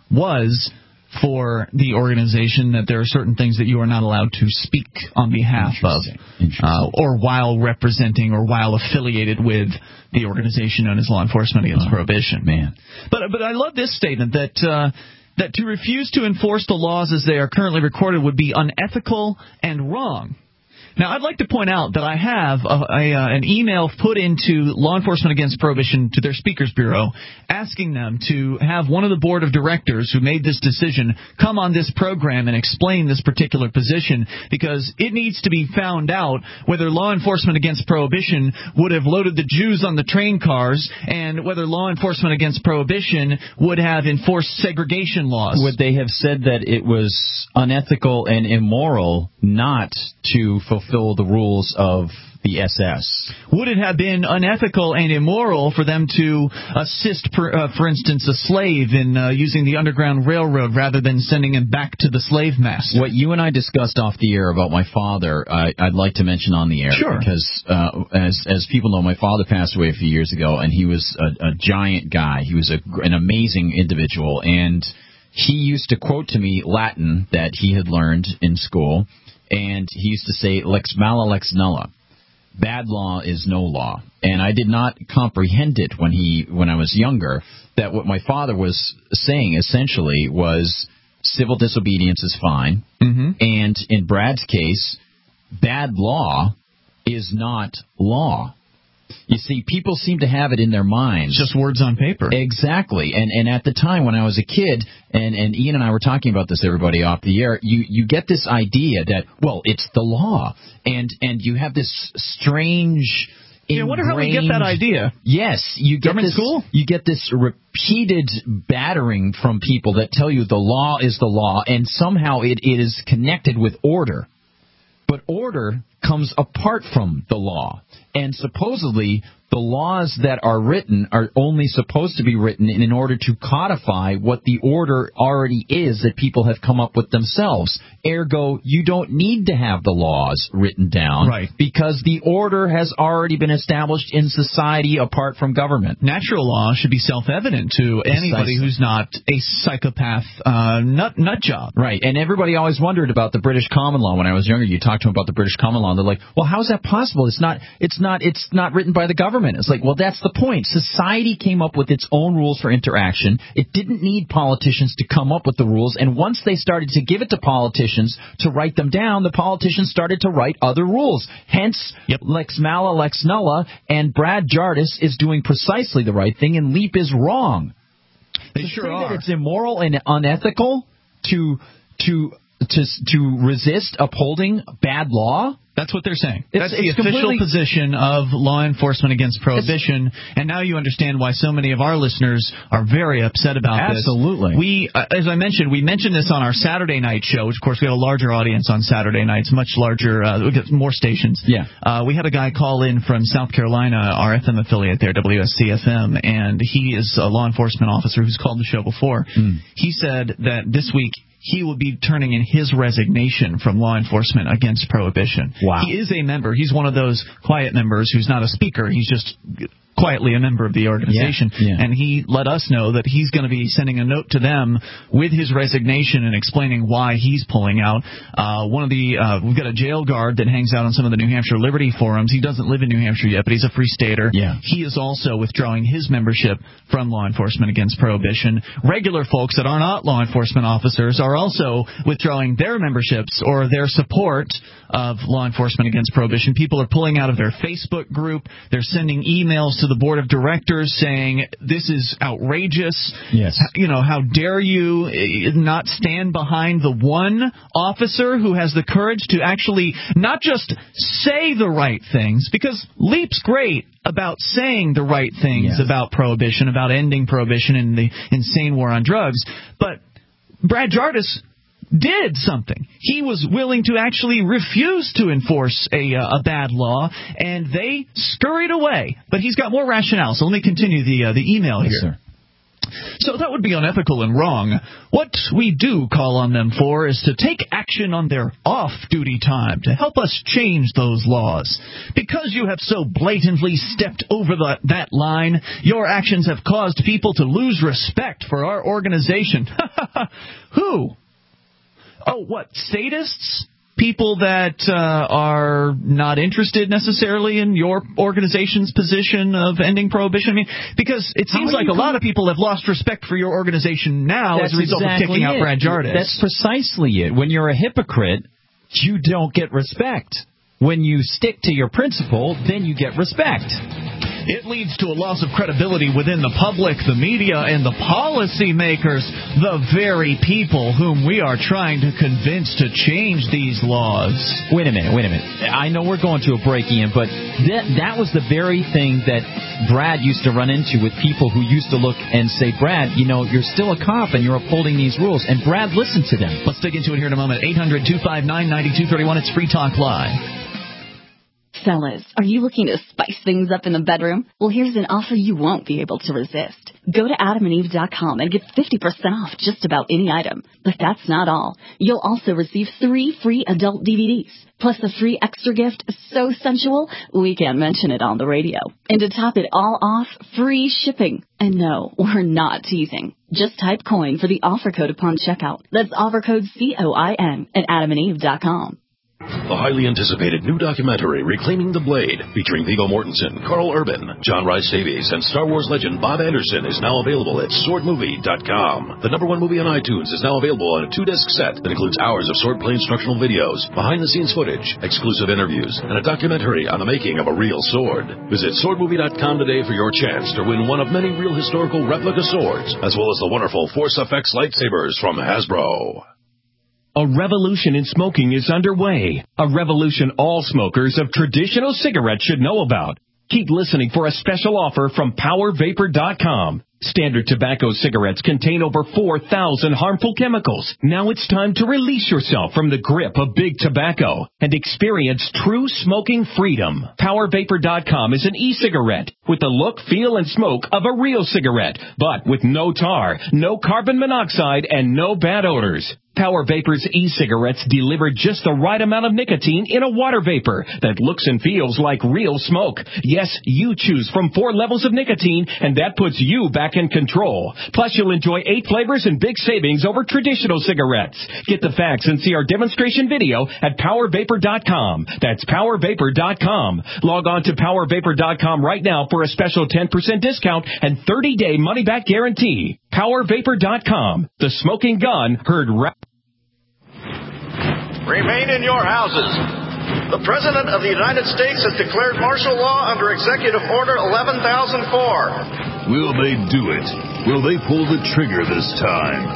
was for the organization, that there are certain things that you are not allowed to speak on behalf of, uh, or while representing or while affiliated with the organization known as Law Enforcement Against oh, Prohibition. Man, but but I love this statement that. Uh, that to refuse to enforce the laws as they are currently recorded would be unethical and wrong. Now, I'd like to point out that I have a, a, uh, an email put into Law Enforcement Against Prohibition to their Speakers Bureau asking them to have one of the board of directors who made this decision come on this program and explain this particular position, because it needs to be found out whether Law Enforcement Against Prohibition would have loaded the Jews on the train cars and whether Law Enforcement Against Prohibition would have enforced segregation laws. Would they have said that it was unethical and immoral not to fulfill the rules of the S S? Would it have been unethical and immoral for them to assist, for, uh, for instance, a slave in uh, using the Underground Railroad rather than sending him back to the slave master? What you and I discussed off the air about my father, I, I'd like to mention on the air. Sure. Because, uh, as as people know, my father passed away a few years ago, and he was a, a giant guy. He was a, an amazing individual, and he used to quote to me Latin that he had learned in school, and he used to say, lex mala lex nulla. Bad law is no law. And I did not comprehend it when he when I was younger, that what my father was saying essentially was civil disobedience is fine, mm-hmm. and in Brad's case, bad law is not law. You see, people seem to have it in their minds. Just words on paper. Exactly. And and at the time when I was a kid, and, and Ian and I were talking about this, everybody off the air, you, you get this idea that, well, it's the law. And and you have this strange... Yeah, I wonder how we get that idea. Yes, you get Government this, school? You get this repeated battering from people that tell you the law is the law, and somehow it, it is connected with order. But order comes apart from the law. And supposedly, the laws that are written are only supposed to be written in order to codify what the order already is that people have come up with themselves. Ergo, you don't need to have the laws written down, right, because the order has already been established in society apart from government. Natural law should be self-evident to Precisely. anybody who's not a psychopath uh, nut, nut job. Right, and everybody always wondered about the British common law. When I was younger, you talked to them about the British common law, and they're like, well, how is that possible? It's not, it's not, it's not written by the government. It's like, well, that's the point. Society came up with its own rules for interaction. It didn't need politicians to come up with the rules, and once they started to give it to politicians to write them down, the politicians started to write other rules. Hence, yep. lex mala, lex nulla, and Brad Jardis is doing precisely the right thing, and LEAP is wrong. They to sure say are. That it's immoral and unethical to to to to resist upholding bad law? That's what they're saying. It's, That's it's the official completely... position of law enforcement against prohibition. And now you understand why so many of our listeners are very upset about Absolutely. this. We, uh, as I mentioned, we mentioned this on our Saturday night show, which, of course, we have a larger audience on Saturday nights, much larger, uh, we get more stations. Yeah. Uh, we had a guy call in from South Carolina, our F M affiliate there, W S C F M, and he is a law enforcement officer who's called the show before. Mm. He said that this week he will be turning in his resignation from law enforcement against prohibition. Wow. He is a member. He's one of those quiet members who's not a speaker. He's just quietly a member of the organization. Yeah, yeah. And he let us know that he's going to be sending a note to them with his resignation and explaining why he's pulling out. Uh, one of the uh, we've got a jail guard that hangs out on some of the New Hampshire Liberty forums. He doesn't live in New Hampshire yet, but he's a free stater. Yeah. He is also withdrawing his membership from law enforcement against prohibition. Regular folks that are not law enforcement officers are also withdrawing their memberships or their support of law enforcement against prohibition. People are pulling out of their Facebook group. They're sending emails to the board of directors saying this is outrageous. Yes. You know, how dare you not stand behind the one officer who has the courage to actually not just say the right things, because Leap's great about saying the right things yes. about prohibition, about ending prohibition and the insane war on drugs, but Brad Jardis did something. He was willing to actually refuse to enforce a, uh, a bad law, and they scurried away. But he's got more rationale, so let me continue the uh, the email yes, here. Sir. So that would be unethical and wrong. What we do call on them for is to take action on their off-duty time to help us change those laws. Because you have so blatantly stepped over the, that line, your actions have caused people to lose respect for our organization. Who? Oh, what, sadists? People that uh, are not interested necessarily in your organization's position of ending prohibition? I mean, because it seems like a lot of people have lost respect for your organization now That's as a result exactly of kicking it. out Brad Jardis. That's precisely it. When you're a hypocrite, you don't get respect. When you stick to your principle, then you get respect. It leads to a loss of credibility within the public, the media, and the policymakers, the very people whom we are trying to convince to change these laws. Wait a minute, wait a minute. I know we're going to a break, Ian, but that, that was the very thing that Brad used to run into with people who used to look and say, Brad, you know, you're still a cop and you're upholding these rules. And Brad listened to them. Let's dig into it here in a moment. eight hundred two five nine nine two three one. It's Free Talk Live. Fellas, are you looking to spice things up in the bedroom? Well, here's an offer you won't be able to resist. Go to adam and eve dot com and get fifty percent off just about any item. But that's not all. You'll also receive three free adult D V Ds, plus a free extra gift so sensual, we can't mention it on the radio. And to top it all off, free shipping. And no, we're not teasing. Just type COIN for the offer code upon checkout. That's offer code C O I N at adam and eve dot com. The highly anticipated new documentary, Reclaiming the Blade, featuring Viggo Mortensen, Carl Urban, John Rhys Davies, and Star Wars legend Bob Anderson, is now available at sword movie dot com. The number one movie on iTunes is now available on a two-disc set that includes hours of swordplay instructional videos, behind-the-scenes footage, exclusive interviews, and a documentary on the making of a real sword. Visit sword movie dot com today for your chance to win one of many real historical replica swords, as well as the wonderful Force F X lightsabers from Hasbro. A revolution in smoking is underway. A revolution all smokers of traditional cigarettes should know about. Keep listening for a special offer from power vapor dot com. Standard tobacco cigarettes contain over four thousand harmful chemicals. Now it's time to release yourself from the grip of big tobacco and experience true smoking freedom. power vapor dot com is an e-cigarette with the look, feel, and smoke of a real cigarette, but with no tar, no carbon monoxide, and no bad odors. Power Vapor's e-cigarettes deliver just the right amount of nicotine in a water vapor that looks and feels like real smoke. Yes, you choose from four levels of nicotine, and that puts you back in control. Plus, you'll enjoy eight flavors and big savings over traditional cigarettes. Get the facts and see our demonstration video at power vapor dot com. That's power vapor dot com. Log on to power vapor dot com right now for a special ten percent discount and thirty-day money-back guarantee. power vapor dot com. The smoking gun heard right. Remain in your houses. The President of the United States has declared martial law under Executive Order eleven thousand four. Will they do it? Will they pull the trigger this time?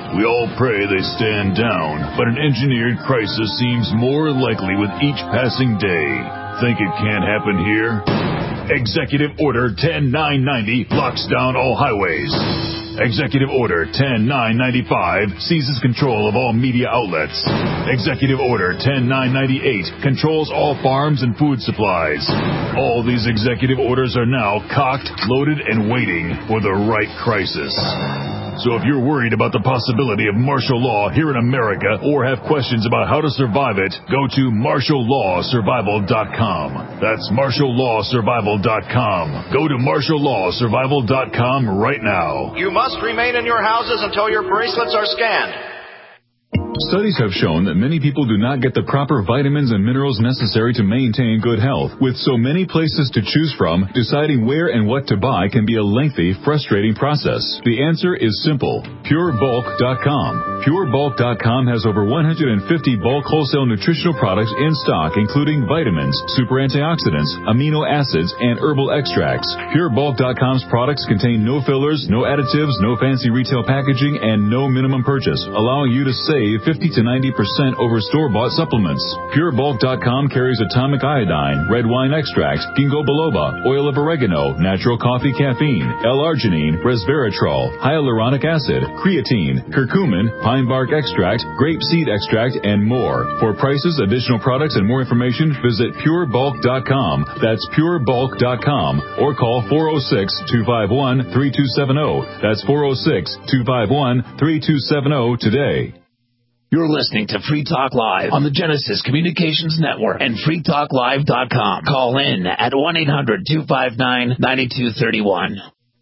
We all pray they stand down, but an engineered crisis seems more likely with each passing day. Think it can't happen here? Executive Order ten nine ninety locks down all highways. Executive Order ten nine ninety-five seizes control of all media outlets. Executive Order ten nine ninety-eight controls all farms and food supplies. All these executive orders are now cocked, loaded, and waiting for the right crisis. So if you're worried about the possibility of martial law here in America or have questions about how to survive it, go to martial law survival dot com. That's martial law survival dot com. Go to martial law survival dot com right now. You must remain in your houses until your bracelets are scanned. Studies have shown that many people do not get the proper vitamins and minerals necessary to maintain good health. With so many places to choose from, deciding where and what to buy can be a lengthy, frustrating process. The answer is simple. pure bulk dot com. pure bulk dot com has over one hundred fifty bulk wholesale nutritional products in stock, including vitamins, super antioxidants, amino acids, and herbal extracts. pure bulk dot com's products contain no fillers, no additives, no fancy retail packaging, and no minimum purchase, allowing you to save fifty to ninety percent over store-bought supplements. pure bulk dot com carries atomic iodine, red wine extract, ginkgo biloba, oil of oregano, natural coffee caffeine, L-arginine, resveratrol, hyaluronic acid, creatine, curcumin, pine bark extract, grape seed extract, and more. For prices, additional products, and more information, visit pure bulk dot com. That's pure bulk dot com. Or call four oh six, two five one, three two seven oh. That's four oh six, two five one, three two seven oh today. You're listening to Free Talk Live on the Genesis Communications Network and free talk live dot com. Call in at one eight hundred two five nine nine two three one.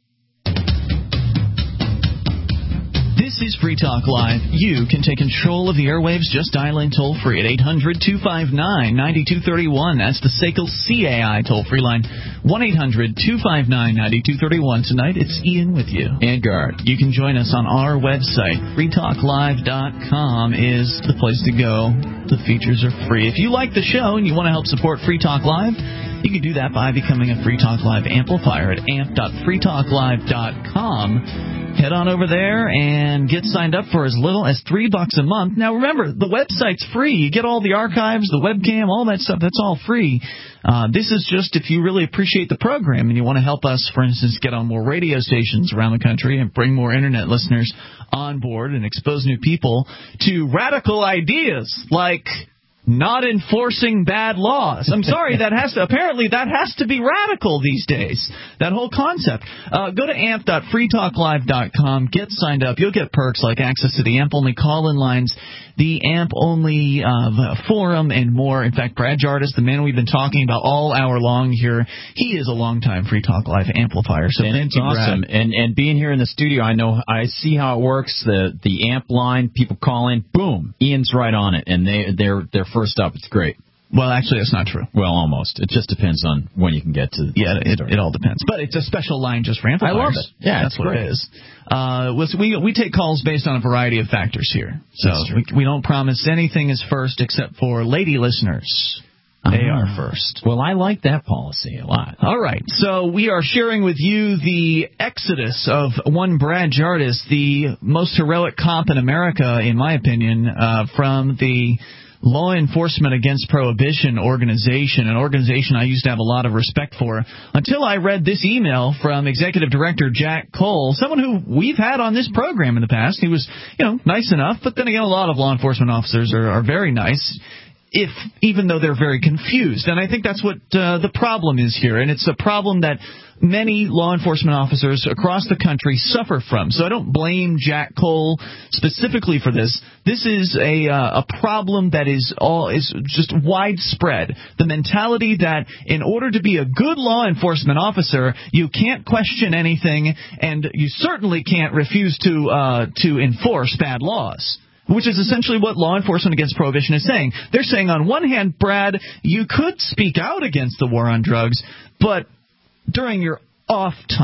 This is Free Talk Live. You can take control of the airwaves just dialing toll-free at eight hundred two five nine nine two three one. That's the S A C L C A I toll-free line, one eight hundred two five nine nine two three one. Tonight, it's Ian with you. And Guard. You can join us on our website. free talk live dot com is the place to go. The features are free. If you like the show and you want to help support Free Talk Live, you can do that by becoming a Free Talk Live amplifier at amp dot free talk live dot com. Head on over there and get signed up for as little as three bucks a month. Now, remember, the website's free. You get all the archives, the webcam, all that stuff. That's all free. Uh, this is just if you really appreciate the program and you want to help us, for instance, get on more radio stations around the country and bring more Internet listeners on board and expose new people to radical ideas like not enforcing bad laws. I'm sorry, that has to, apparently that has to be radical these days, that whole concept. Uh, go to amp dot free talk live dot com, get signed up. You'll get perks like access to the AMP-only call-in lines, the AMP-only uh, forum, and more. In fact, Brad Jardis, the man we've been talking about all hour long here, he is a longtime Free Talk Live amplifier. So and thank it's you, awesome. Brad. And and being here in the studio, I know I see how it works. The the AMP line, people call in, boom, Ian's right on it, and they they're they're first up. It's great. Well, actually, that's not true. Well, almost. It just depends on when you can get to. Yeah, it, it all depends. But it's a special line just for amplifiers. I love it. Yeah, that's what great. it is. Uh, we we take calls based on a variety of factors here, so we, we don't promise anything is first except for lady listeners. They uh-huh. are first. Well, I like that policy a lot. All right. So we are sharing with you the exodus of one Brad Jardis, the most heroic cop in America, in my opinion, uh, from the Law Enforcement Against Prohibition organization, an organization I used to have a lot of respect for, until I read this email from Executive Director Jack Cole, someone who we've had on this program in the past. He was, you know, nice enough, but then again, a lot of law enforcement officers are, are very nice, if even though they're very confused. And I think that's what uh, the problem is here, and it's a problem that many law enforcement officers across the country suffer from. So I don't blame Jack Cole specifically for this. This is a uh, a problem that is all is just widespread. The mentality that in order to be a good law enforcement officer, you can't question anything, and you certainly can't refuse to uh, to enforce bad laws. Which is essentially what Law Enforcement Against Prohibition is saying. They're saying, on one hand, Brad, you could speak out against the war on drugs, but during your off time.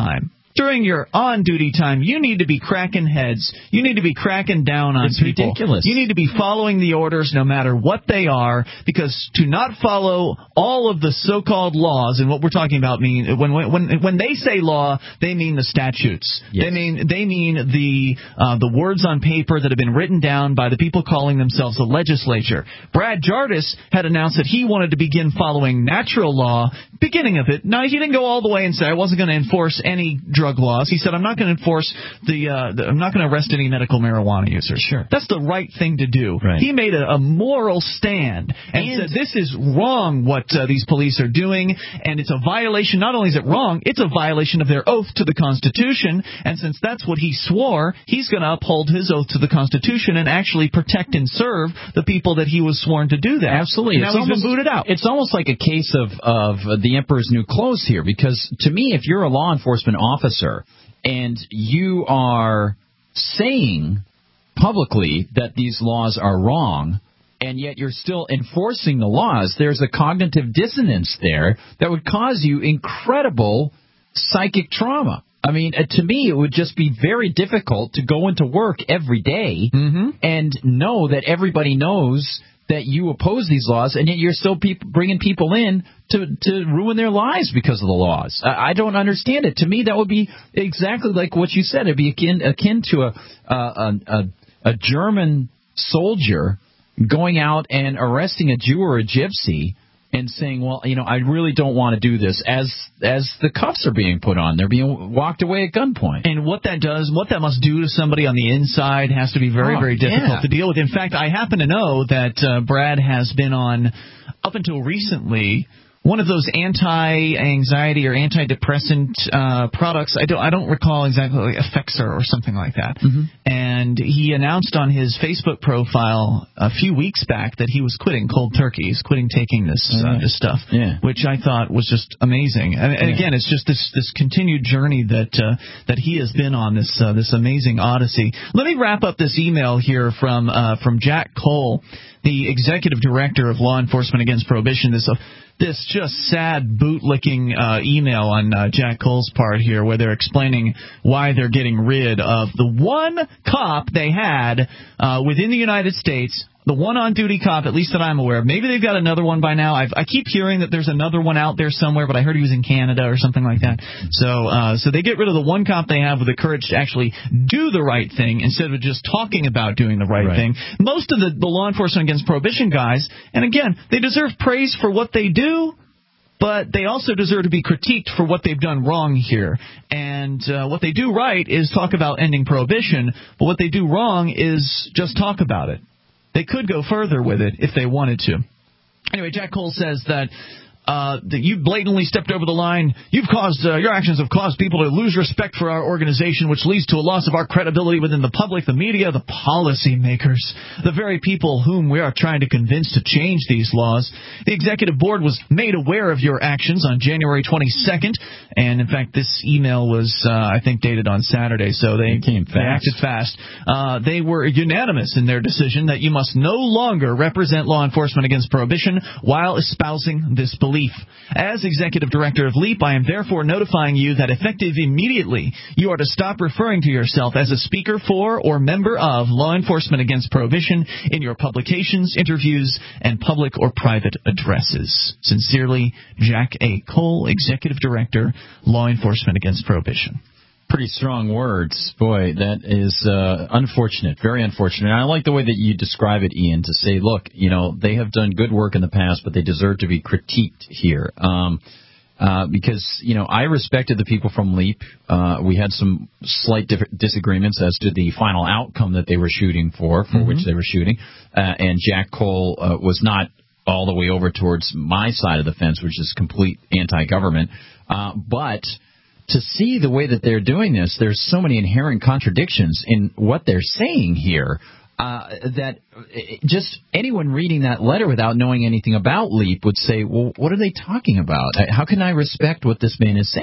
during your on-duty time, you need to be cracking heads. You need to be cracking down on it's people. Ridiculous. You need to be following the orders no matter what they are, because to not follow all of the so-called laws, and what we're talking about mean when when when they say law, they mean the statutes. Yes. They mean they mean the uh, the words on paper that have been written down by the people calling themselves the legislature. Brad Jardis had announced that he wanted to begin following natural law, beginning of it. Now, he didn't go all the way and say I wasn't going to enforce any drug laws. He said, I'm not going to enforce the, uh, the I'm not going to arrest any medical marijuana users. Sure. That's the right thing to do. Right. He made a, a moral stand and, and said, this is wrong what uh, these police are doing, and it's a violation. Not only is it wrong, it's a violation of their oath to the Constitution, and since that's what he swore, he's going to uphold his oath to the Constitution and actually protect and serve the people that he was sworn to do that. Absolutely. And now it's he's almost, been booted out. It's almost like a case of, of the emperor's new clothes here, because to me, if you're a law enforcement officer and you are saying publicly that these laws are wrong, and yet you're still enforcing the laws, there's a cognitive dissonance there that would cause you incredible psychic trauma. I mean, uh, to me, it would just be very difficult to go into work every day mm-hmm. and know that everybody knows that you oppose these laws, and yet you're still pe- bringing people in to, to ruin their lives because of the laws. I, I don't understand it. To me, that would be exactly like what you said. It'd be akin, akin to a, a, a, a German soldier going out and arresting a Jew or a gypsy and saying, well, you know, I really don't want to do this, as as the cuffs are being put on. They're being walked away at gunpoint. And what that does, what that must do to somebody on the inside has to be very, oh, very difficult yeah. to deal with. In fact, I happen to know that uh, Brad has been on, up until recently, one of those anti-anxiety or antidepressant uh, products. I don't, I don't recall exactly, like Effexor or something like that. Mm-hmm. And he announced on his Facebook profile a few weeks back that he was quitting cold turkey. He's quitting taking this uh, uh, this stuff, yeah. which I thought was just amazing. And, and yeah. again, it's just this this continued journey that uh, that he has been on, this uh, this amazing odyssey. Let me wrap up this email here from uh, from Jack Cole, the executive director of Law Enforcement Against Prohibition. This uh, this just sad bootlicking uh, email on uh, Jack Cole's part here, where they're explaining why they're getting rid of the one cop they had uh, within the United States. The one on-duty cop, at least that I'm aware of. Maybe they've got another one by now. I've, I keep hearing that there's another one out there somewhere, but I heard he was in Canada or something like that. So uh, so they get rid of the one cop they have with the courage to actually do the right thing instead of just talking about doing the right, right. thing. Most of the, the Law Enforcement Against Prohibition guys, and again, they deserve praise for what they do, but they also deserve to be critiqued for what they've done wrong here. And uh, what they do right is talk about ending prohibition, but what they do wrong is just talk about it. They could go further with it if they wanted to. Anyway, Jack Cole says that uh, that you blatantly stepped over the line. You've caused uh, your actions have caused people to lose respect for our organization, which leads to a loss of our credibility within the public, the media, the policymakers, the very people whom we are trying to convince to change these laws. The executive board was made aware of your actions on January twenty-second, and in fact, this email was, uh, I think, dated on Saturday, so they, it came fast. they acted fast. Uh, they were unanimous in their decision that you must no longer represent Law Enforcement Against Prohibition while espousing this belief. As Executive Director of LEAP, I am therefore notifying you that effective immediately, you are to stop referring to yourself as a speaker for or member of Law Enforcement Against Prohibition in your publications, interviews, and public or private addresses. Sincerely, Jack A. Cole, Executive Director, Law Enforcement Against Prohibition. Pretty strong words. Boy, that is uh, unfortunate, very unfortunate. And I like the way that you describe it, Ian, to say, look, you know, they have done good work in the past, but they deserve to be critiqued here. Um, uh, because, you know, I respected the people from LEAP. Uh, we had some slight diff- disagreements as to the final outcome that they were shooting for, for mm-hmm. which they were shooting. Uh, and Jack Cole uh, was not all the way over towards my side of the fence, which is complete anti-government. Uh, but... to see the way that they're doing this, there's so many inherent contradictions in what they're saying here uh, that just anyone reading that letter without knowing anything about LEAP would say, well, what are they talking about? How can I respect what this man is saying?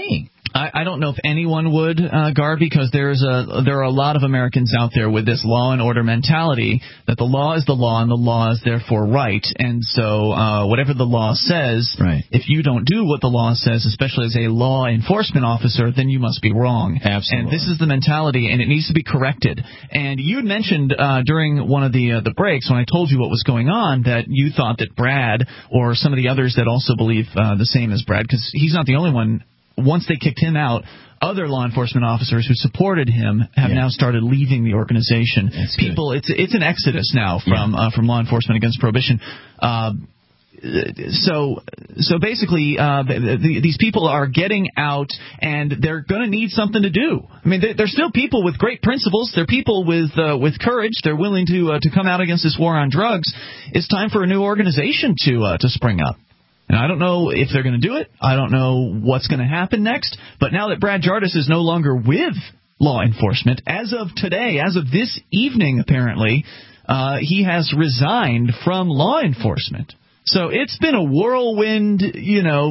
I, I don't know if anyone would, uh, Gar, because there's a there are a lot of Americans out there with this law and order mentality that the law is the law and the law is therefore right. And so uh, whatever the law says, right. if you don't do what the law says, especially as a law enforcement officer, then you must be wrong. Absolutely. And this is the mentality, and it needs to be corrected. And you had mentioned uh, during one of the uh, the breaks when I told you what was going on that you thought that Brad or some of the others that also believe uh, the same as Brad, because he's not the only one. Once they kicked him out, other law enforcement officers who supported him have yeah. now started leaving the organization. That's People, good. it's it's an exodus now from yeah. uh, from law enforcement against prohibition. Uh, so so basically, uh, the, the, these people are getting out, and they're going to need something to do. I mean, they're, they're still people with great principles. They're people with uh, with courage. They're willing to uh, to come out against this war on drugs. It's time for a new organization to uh, to spring up. And I don't know if they're going to do it. I don't know what's going to happen next. But now that Brad Jardis is no longer with law enforcement, as of today, as of this evening, apparently, uh, he has resigned from law enforcement. So it's been a whirlwind, you know,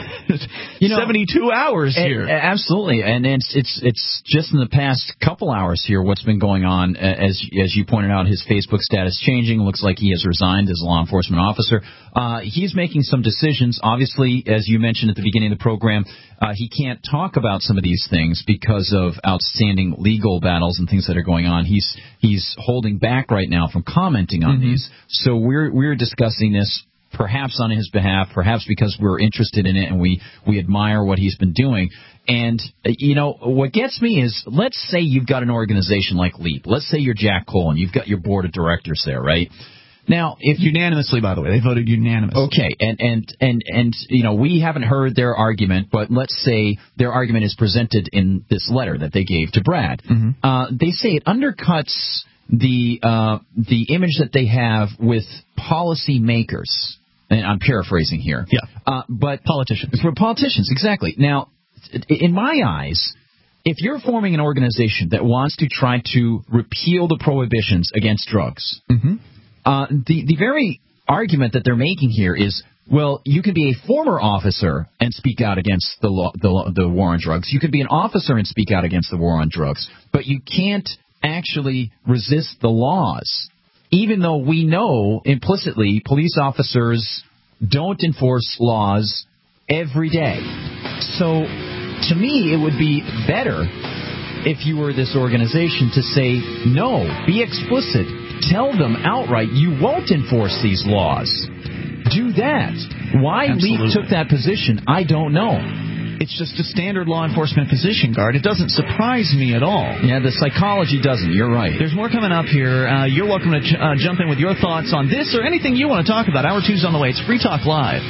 you know seventy-two hours here. Absolutely, and it's it's it's just in the past couple hours here what's been going on. As as you pointed out, his Facebook status changing. Looks like he has resigned as a law enforcement officer. Uh, he's making some decisions. Obviously, as you mentioned at the beginning of the program, uh, he can't talk about some of these things because of outstanding legal battles and things that are going on. He's he's holding back right now from commenting on mm-hmm. these. So we're we're discussing this. Perhaps on his behalf, perhaps because we're interested in it and we, we admire what he's been doing. And, you know, what gets me is, let's say you've got an organization like LEAP. Let's say you're Jack Cole and you've got your board of directors there, right? Now, if unanimously, by the way, they voted unanimously. Okay, and, and, and, and, you know, we haven't heard their argument, but let's say their argument is presented in this letter that they gave to Brad. Mm-hmm. Uh, they say it undercuts the, uh, the image that they have with policy makers. And I'm paraphrasing here. Yeah. Uh, but politicians. For politicians, exactly. Now, in my eyes, if you're forming an organization that wants to try to repeal the prohibitions against drugs, mm-hmm. uh, the, the very argument that they're making here is, well, you can be a former officer and speak out against the, law, the, the war on drugs. You can be an officer and speak out against the war on drugs. But you can't actually resist the laws. Even though we know implicitly police officers don't enforce laws every day. So, to me, it would be better if you were this organization to say, no, be explicit. Tell them outright you won't enforce these laws. Do that. Why LEAP took that position, I don't know. It's just a standard law enforcement position, Guard. It doesn't surprise me at all. Yeah, the psychology doesn't. You're right. There's more coming up here. Uh, you're welcome to ch- uh, jump in with your thoughts on this or anything you want to talk about. Hour two's on the way. It's Free Talk Live.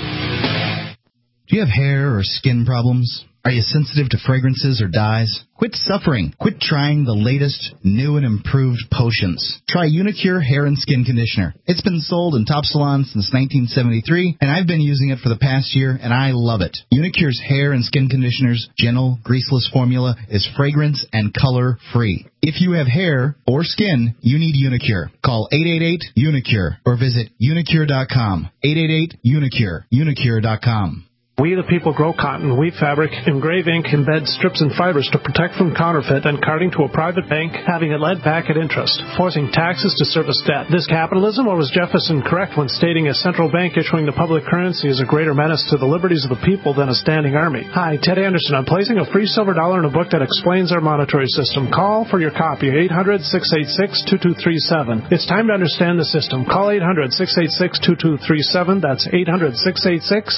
Do you have hair or skin problems? Are you sensitive to fragrances or dyes? Quit suffering. Quit trying the latest, new and improved potions. Try Unicure Hair and Skin Conditioner. It's been sold in top salons since nineteen seventy-three, and I've been using it for the past year, and I love it. Unicure's Hair and Skin Conditioner's gentle, greaseless formula is fragrance and color-free. If you have hair or skin, you need Unicure. Call eight eight eight, UNICURE or visit unicure dot com. eight eight eight, UNICURE. unicure dot com. We the people grow cotton, weave fabric, engrave ink, embed strips and fibers to protect from counterfeit and carting to a private bank, having it led back at interest, forcing taxes to service debt. This capitalism, or was Jefferson correct when stating a central bank issuing the public currency is a greater menace to the liberties of the people than a standing army? Hi, Ted Anderson. I'm placing a free silver dollar in a book that explains our monetary system. Call for your copy, eight hundred, six eight six, two two three seven. It's time to understand the system. Call eight hundred, six eight six, two two three seven. That's eight hundred, six eight six,